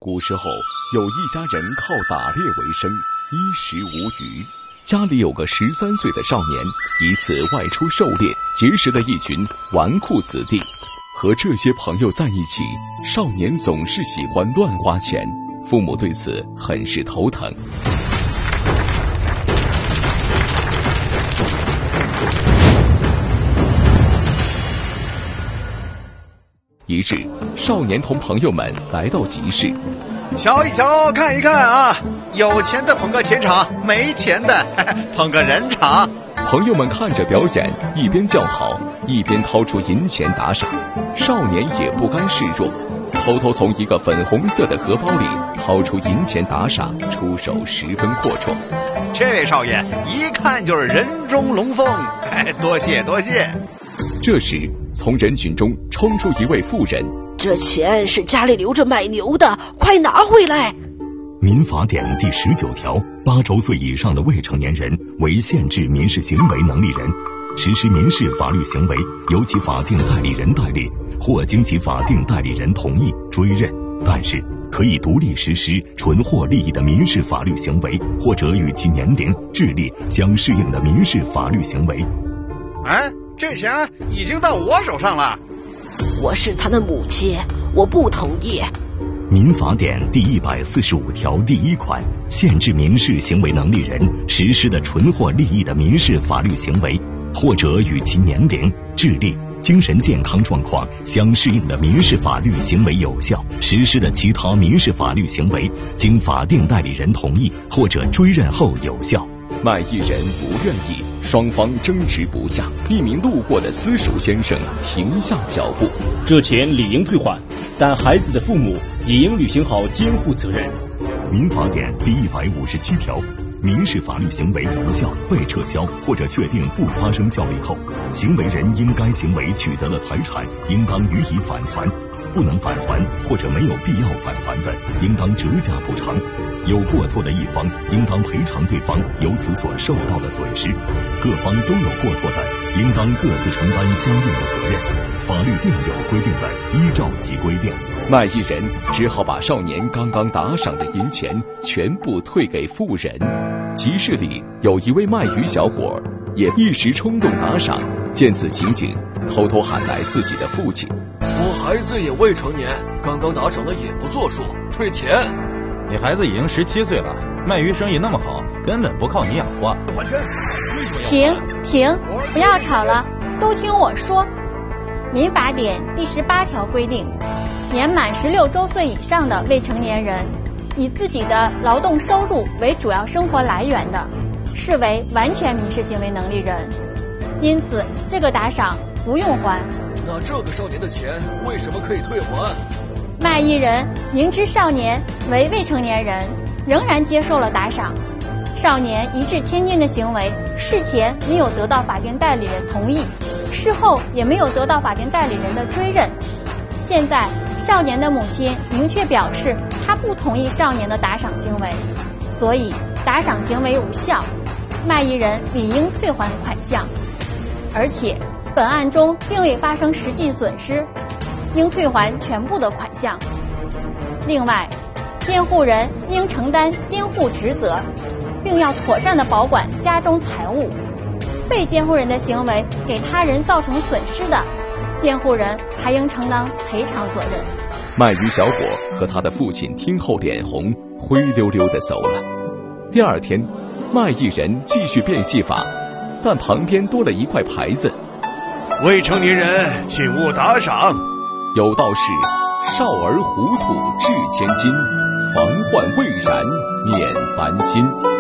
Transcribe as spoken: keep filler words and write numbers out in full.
古时候，有一家人靠打猎为生，衣食无余。家里有个十三岁的少年，一次外出狩猎，结识了一群纨绔子弟。和这些朋友在一起，少年总是喜欢乱花钱，父母对此很是头疼。一日，少年同朋友们来到集市， 瞧一瞧，看一看啊！有钱的捧个钱场，没钱的捧个人场。 朋友们看着表演，一边叫好，一边掏出银钱打赏。少年也不甘示弱，偷偷从一个粉红色的荷包里掏出银钱打赏，出手十分阔绰。 这位少爷一看就是人中龙凤，哎，多谢多谢。 这时，从人群中冲出一位妇人， 这钱是家里留着买牛的，快拿回来。 民法典第十九条，八周岁以上的未成年人为限制民事行为能力人，实施民事法律行为由其法定代理人代理，或经其法定代理人同意追认，但是可以独立实施纯获利益的民事法律行为，或者与其年龄、智力相适应的民事法律行为。 哎，这钱已经到我手上了。 我是他的母亲，我不同意。 民法典第一百四十五条第一款，限制民事行为能力人实施的纯获利益的民事法律行为，或者与其年龄、智力、精神健康状况相适应的民事法律行为有效实施的其他民事法律行为，经法定代理人同意或者追认后有效。 卖艺人不愿意，双方争执不下。一名路过的私塾先生停下脚步， 这钱理应退还，但孩子的父母也应履行好监护责任。 民法典第一百五十七条，民事法律行为无效、被撤销或者确定不发生效力后，行为人因该行为取得了财产，应当予以返还；不能返还或者没有必要返还的，应当折价补偿。有过错的一方应当赔偿对方由此所受到的损失，各方都有过错的，应当各自承担相应的责任。法律定有规定的，依照其规定。 卖艺人只好把少年刚刚打赏的银钱全部退给妇人。集市里有一位卖鱼小伙，也一时冲动打赏，见此情景，偷偷喊来自己的父亲： 我孩子也未成年，刚刚打赏的也不作数，退钱。 你孩子已经十七岁了，卖鱼生意那么好，根本不靠你养活。 停停，不要吵了，都听我说。民法典第十八条规定，年满十六周岁以上的未成年人，以自己的劳动收入为主要生活来源的，视为完全民事行为能力人，因此这个打赏不用还。 那这个少年的钱为什么可以退还？ 卖艺人明知少年为未成年人，仍然接受了打赏。少年一掷千金的行为，事前没有得到法定代理人同意，事后也没有得到法定代理人的追认。现在少年的母亲明确表示，她不同意少年的打赏行为，所以打赏行为无效，卖艺人理应退还款项。而且本案中并未发生实际损失，应退还全部的款项。另外，监护人应承担监护职责，并要妥善地保管家中财物。被监护人的行为给他人造成损失的，监护人还应承担赔偿责任。 卖鱼小伙和他的父亲听后脸红，灰溜溜地走了。第二天，卖艺人继续变戏法，但旁边多了一块牌子： 未成年人请勿打赏。 有道是：少儿糊涂掷千金，防患未然免凡心。